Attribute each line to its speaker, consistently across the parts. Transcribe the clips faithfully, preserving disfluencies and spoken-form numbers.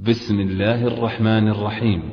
Speaker 1: بسم الله الرحمن الرحيم.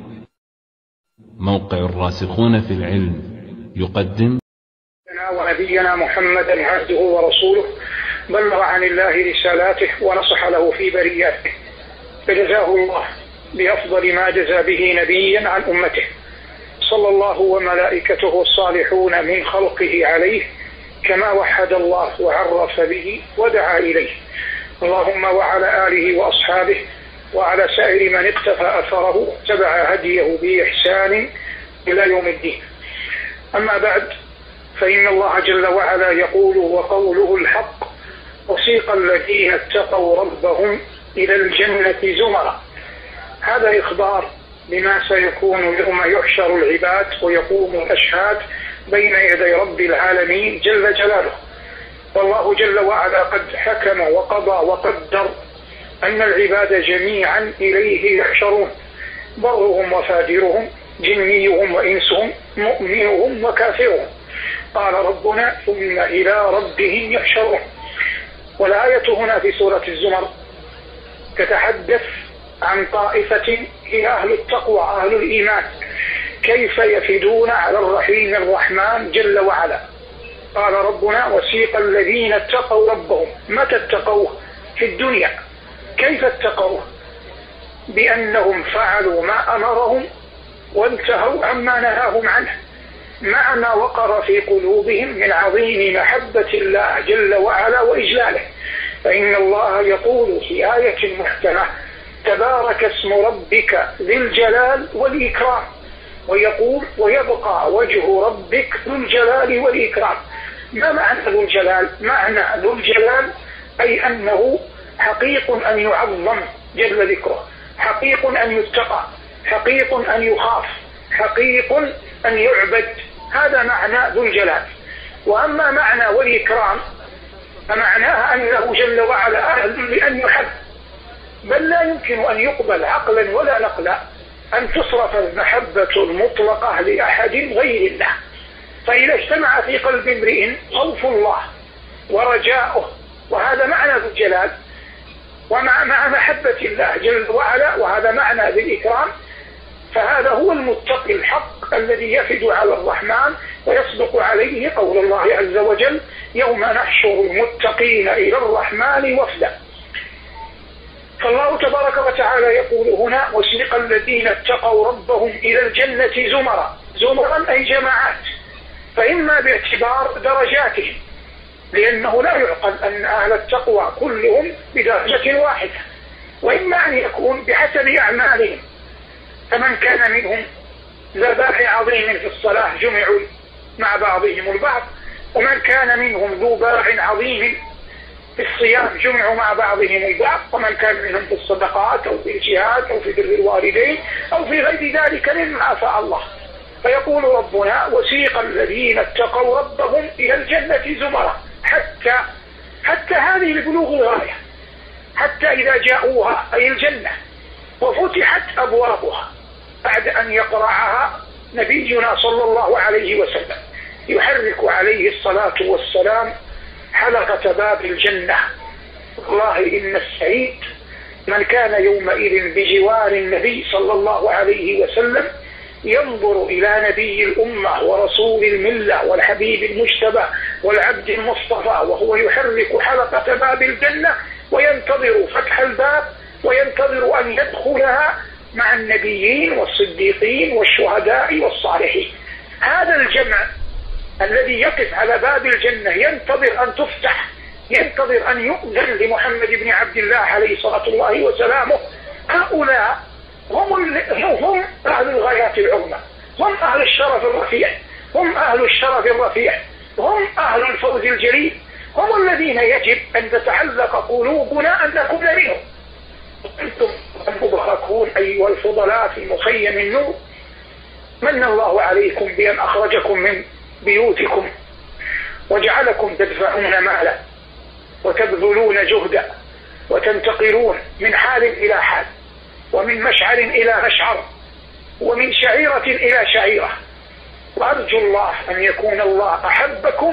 Speaker 1: موقع الراسخون في العلم يقدم
Speaker 2: ونبينا محمدا عبده ورسوله، بلغ عن الله رسالاته ونصح له في برياته، فجزاه الله بأفضل ما جزى به نبيا عن أمته، صلى الله وملائكته الصالحون من خلقه عليه، كما وحد الله وعرف به ودعا إليه. اللهم وعلى آله وأصحابه وعلى سائر من اقتفى أثره تبع هديه بإحسان إلى يوم الدين. أما بعد، فإن الله جل وعلا يقول وقوله الحق: وسيق الذين اتقوا ربهم إلى الجنة زمرا. هذا إخبار بما سيكون يوم يحشر العباد ويقوم الأشهاد بين يدي رب العالمين جل جلاله. والله جل وعلا قد حكم وقضى وقدر أن العباد جميعا إليه يحشرون، برهم وفاجرهم، جنيهم وإنسهم، مؤمنهم وكافرهم. قال ربنا: ثم إلى ربهم يحشرون. والآية هنا في سورة الزمر تتحدث عن طائفة هي أهل التقوى، أهل الإيمان، كيف يفدون على الرحيم الرحمن جل وعلا. قال ربنا: وسيق الذين اتقوا ربهم. متى اتقوه؟ في الدنيا. كيف اتقوه؟ بأنهم فعلوا ما أمرهم وانتهوا عما نهاهم عنه، مع ما وقر في قلوبهم من عظيم محبة الله جل وعلا وإجلاله. فإن الله يقول في آية محكمة: تبارك اسم ربك ذي الجلال والإكرام. ويقول: ويبقى وجه ربك ذو الجلال والإكرام. ما معنى ذو الجلال؟ معنى ذو الجلال أي أنه حقيق أن يعظم جل ذكره، حقيق أن يتقى، حقيق أن يخاف، حقيق أن يعبد. هذا معنى ذو الجلال. وأما معنى والإكرام فمعناها أنه جل وعلا أهل لأن يحب، بل لا يمكن أن يقبل عقلا ولا نقلا أن تصرف المحبة المطلقة لأحد غير الله. فإذا اجتمع في قلب امرئ خوف الله ورجاؤه، وهذا معنى ذو الجلال، ومع مع محبة الله جل وعلا، وهذا معنى ذي الإكرام، فهذا هو المتقي الحق الذي يفد على الرحمن ويصدق عليه قول الله عز وجل: يوم نحشر المتقين إلى الرحمن وفدا. فالله تبارك وتعالى يقول هنا: وسيق الذين اتقوا ربهم إلى الجنة زمرا. زمرا أي جماعات، فإما باعتبار درجاتهم، لأنه لا يعقل أن أهل التقوى كلهم بدرجة واحدة، وإما أن يكون بحسب أعمالهم. فمن كان منهم ذا باع عظيم في الصلاة جمعوا مع بعضهم البعض، ومن كان منهم ذو باع عظيم في الصيام جمعوا مع بعضهم البعض، ومن كان منهم في الصدقات أو في الجهاد أو في بر الوالدين أو في غير ذلك مما أفاء الله. فيقول ربنا: وسيق الذين اتقوا ربهم إلى الجنة زمرا. حتى حتى هذه لبلوغ الغاية، حتى إذا جاءوها أي الجنة وفتحت أبوابها بعد أن يقرعها نبينا صلى الله عليه وسلم، يحرك عليه الصلاة والسلام حلقة باب الجنة. والله إن السعيد من كان يومئذ بجوار النبي صلى الله عليه وسلم، ينظر إلى نبي الأمة ورسول الملة والحبيب المجتبى والعبد المصطفى، وهو يحرك حلقة باب الجنة وينتظر فتح الباب وينتظر أن يدخلها مع النبيين والصديقين والشهداء والصالحين. هذا الجمع الذي يقف على باب الجنة ينتظر أن تفتح، ينتظر أن يؤذن لمحمد بن عبد الله عليه صلاة الله وسلامه. هؤلاء هم هم أهل الغايات العظمى، هم أهل الشرف الرفيع، هم أهل الشرف الرفيع، هم أهل الفوز الجليل، هم الذين يجب أن تتعلق قلوبنا أن نكون منهم. أنتم المباركون أيها الفضلاء في مخيم النور، من الله عليكم بأن أخرجكم من بيوتكم وجعلكم تدفعون مالا وتبذلون جهدا وتنتقلون من حال إلى حال، ومن مشعر إلى مشعر، ومن شعيرة إلى شعيرة. وأرجو الله أن يكون الله أحبكم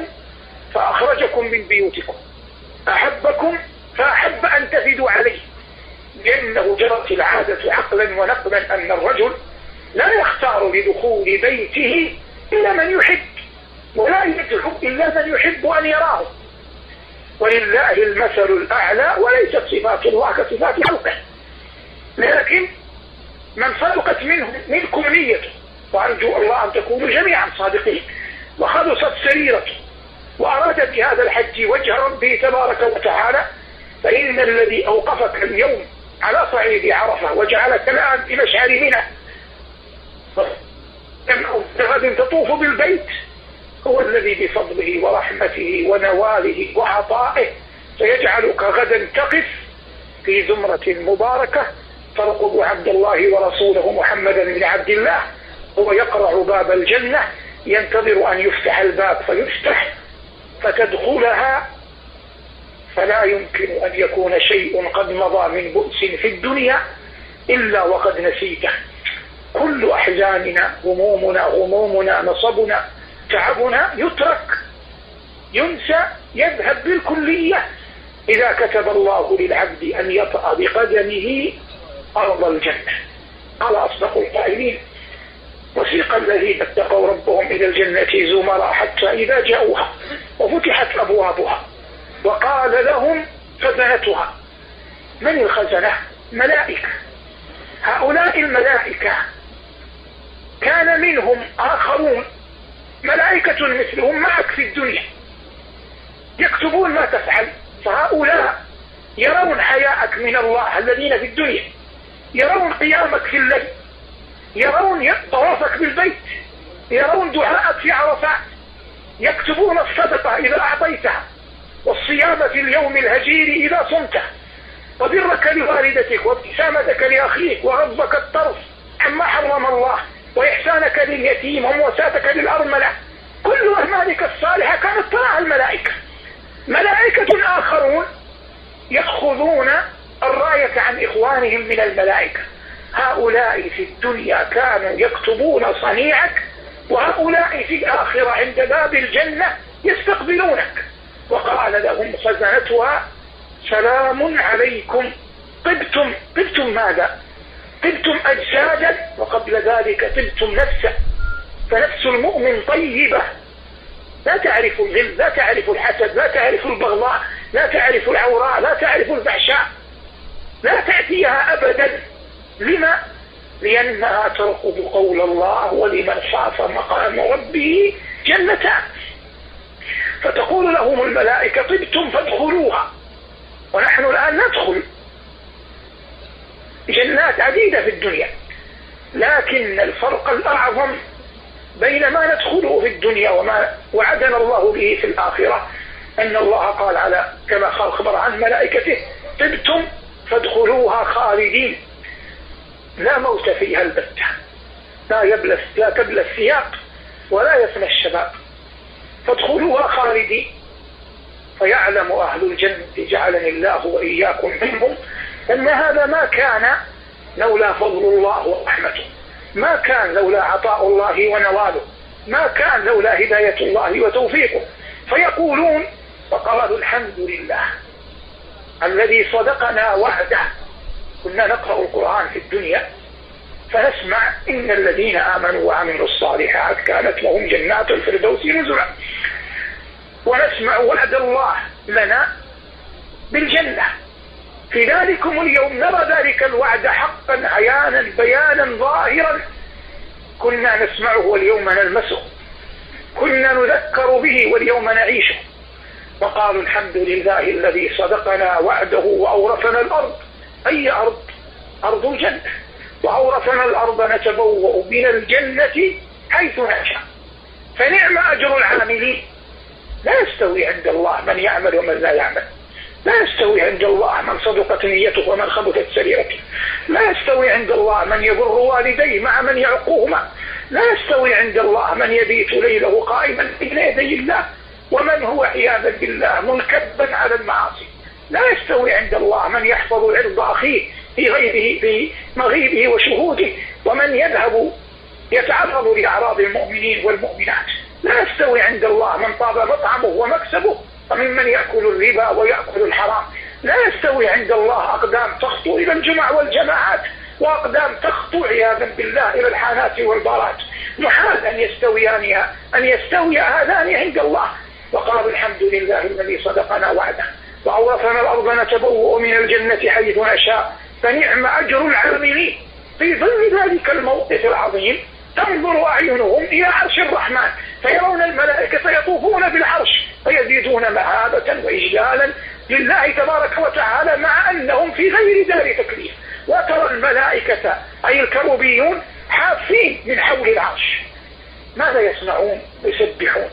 Speaker 2: فأخرجكم من بيوتكم، أحبكم فأحب أن تفدوا عليه، لأنه جرت العادة عقلا ونقلا أن الرجل لا يختار لدخول بيته إلا من يحب، ولا يدعو إلا من يحب أن يراه، ولله المثل الأعلى، وليست صفات الله كصفات خلقه. لكن من صدقت منه منكم نيته، وأرجو الله أن تكونوا جميعا صادقين، وخلصت سريرته، وأراد بهذا الحج وجه ربه تبارك وتعالى، فإن الذي أوقفك اليوم على صعيد عرفة وجعلك الآن بمشعر منى غد تطوف بالبيت هو الذي بفضله ورحمته ونواله وعطائه سيجعلك غدا تقف في زمرة مباركة ترقب عبد الله ورسوله محمدا بن عبد الله، هو يقرع باب الجنة ينتظر أن يفتح الباب فيفتح فتدخلها، فلا يمكن أن يكون شيء قد مضى من بؤس في الدنيا إلا وقد نسيته. كل أحزاننا، همومنا، غمومنا، نصبنا، تعبنا يترك، ينسى، يذهب بالكلية إذا كتب الله للعبد أن يطأ بقدمه أرض الجنة. قال أصدق القائلين: وسيق الذين اتقوا ربهم إلى الجنة زمرا حتى إذا جاءوها وفتحت أبوابها وقال لهم خزنتها. من الخزنة؟ ملائكة. هؤلاء الملائكة كان منهم آخرون ملائكة مثلهم معك في الدنيا يكتبون ما تفعل، فهؤلاء يرون حياءك من الله الذين في الدنيا، يرون قيامك في الليل، يرون طوافك بالبيت، يرون دعاءك في عرفات، يكتبون الصدقة إذا أعطيتها، والصيام في اليوم الهجير إذا صمته، وبرك لوالدتك، وابتسامتك لأخيك، وغضك الطرف عما حرم الله، وإحسانك لليتيم، ومواساتك للأرملة. كل أعمالك الصالحة كانت تراها الملائكة. ملائكة آخرون يأخذون الراية عن إخوانهم من الملائكة. هؤلاء في الدنيا كانوا يكتبون صنيعك، وهؤلاء في الآخرة عند باب الجنة يستقبلونك. وقال لهم خزنتها: سلام عليكم طبتم. طبتم ماذا؟ طبتم أجسادا، وقبل ذلك طبتم نفسا. فنفس المؤمن طيبة، لا تعرف الغل، لا تعرف الحسد، لا تعرف البغضاء، لا تعرف العوراء، لا تعرف الفحشاء، لا تأتيها أبدا. لما؟ لأنها ترقب قول الله: ولمن خاف مقام ربه جنتان. فتقول لهم الملائكة: طبتم فادخلوها. ونحن الآن ندخل جنات عديدة في الدنيا، لكن الفرق الأعظم بين ما ندخله في الدنيا وما وعدنا الله به في الآخرة أن الله قال على كما خبر عن ملائكته: طبتم فادخلوها خالدين، لا موت فيها البتة، لا يبلى لا تبلى الثياب ولا يفنى الشباب، فادخلوها خالدين. فيعلم أهل الجنة جعلني الله وإياكم منهم أن هذا ما كان لولا فضل الله ورحمته، ما كان لولا عطاء الله ونواله، ما كان لولا هداية الله وتوفيقه. فيقولون: وقالوا الحمد لله الذي صدقنا وعده. كنا نقرأ القرآن في الدنيا فنسمع: إن الذين آمنوا وعملوا الصالحات كانت لهم جنات الفردوس نزلا، ونسمع وعد الله لنا بالجنة. في ذلكم اليوم نرى ذلك الوعد حقا عيانا بيانا ظاهرا، كنا نسمعه واليوم نلمسه، كنا نذكر به واليوم نعيشه. وقالوا: الحمد لله الذي صدقنا وعده وأورثنا الأرض. أي أرض؟ أرض الجنة. وأورثنا الأرض نتبوأ من الجنة حيث نشاء، فنعم أجر العاملين. لا يستوي عند الله من يعمل ومن لا يعمل، لا يستوي عند الله من صدقت نيته ومن خبثت سريرته، لا يستوي عند الله من يبر والديه مع من يعقوهما، لا يستوي عند الله من يبيت ليله قائما بين يدي الله ومن هو عياذا بالله منكبا على المعاصي، لا يستوي عند الله من يحفظ عرض أخيه في غيبه في مغيبه وشهوده ومن يذهب يتعرض لأعراض المؤمنين والمؤمنات، لا يستوي عند الله من طاب مطعمه ومكسبه وممن يأكل الربا ويأكل الحرام، لا يستوي عند الله أقدام تخطو إلى الجمع والجماعات وأقدام تخطو عياذا بالله إلى الحانات والبارات. محال أن يستويان أن يستوي هذان عند الله. وقال الحمد لله الذي صدقنا وعده وأورثنا الأرض نتبوأ من الجنة حيث نشاء فنعم أجر العاملين. في ظل ذلك الموقف العظيم تنظر أعينهم إلى عرش الرحمن فيرون الملائكة يطوفون بالعرش فيزيدون مهابة وإجلالا لله تبارك وتعالى مع أنهم في غير دار تكليف. وترى الملائكة أي الكروبيون حافين من حول العرش. ماذا يصنعون؟ يسبحون.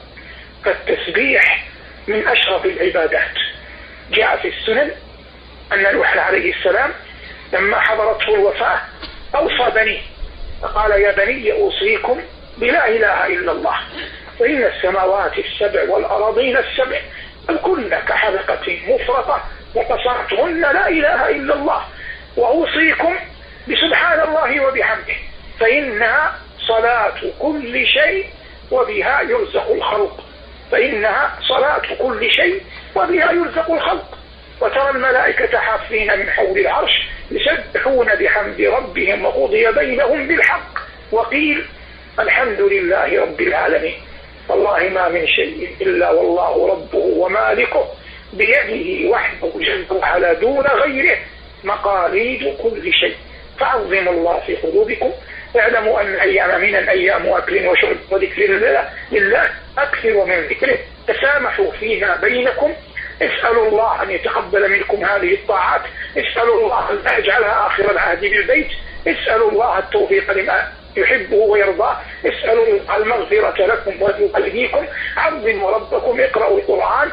Speaker 2: فالتسبيح من أشرف العبادات. جاء في السنن أن نوح عليه السلام لما حضرته الوفاة أوصى بنيه فقال يا بني أوصيكم بلا إله إلا الله وإن السماوات السبع والأراضين السبع الكل كحلقة مفرطة وقصرتهن لا إله إلا الله وأوصيكم بسبحان الله وبحمده فإنها صلاة كل شيء وبها يرزق الخلق فإنها صلاة كل شيء وبها يرزق الخلق. وترى الملائكة حافين من حول العرش يسبحون بحمد ربهم وقضي بينهم بالحق وقيل الحمد لله رب العالمين. والله ما من شيء إلا والله ربه ومالكه بيده وحده جل وعلا دون غيره مقاليد كل شيء. فعظموا الله في قلوبكم اعلموا أن الأيام من الأيام أكل وشرب وذكر الله لله أكثر من ذكره. تسامحوا فيها بينكم اسألوا الله أن يتقبل منكم هذه الطاعات اسألوا الله أن يجعلها آخر العهد بالبيت اسألوا الله التوفيق لما يحبه ويرضاه اسألوا المغفرة لكم ولوالديكم عظموا ربكم اقرأوا القرآن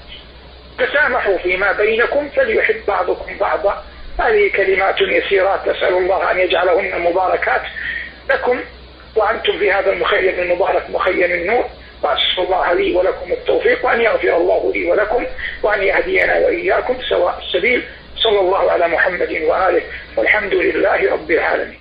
Speaker 2: تسامحوا فيما بينكم فليحب بعضكم بعضا. هذه كلمات يسيرات نسأل الله أن يجعلهن مباركات لكم وأنتم في هذا المخيم المبارك مخيم النور. وأسأل الله لي ولكم التوفيق وأن يغفر الله لي ولكم وأن يهدينا وإياكم سواء السبيل. صلى الله على محمد وآله والحمد لله رب العالمين.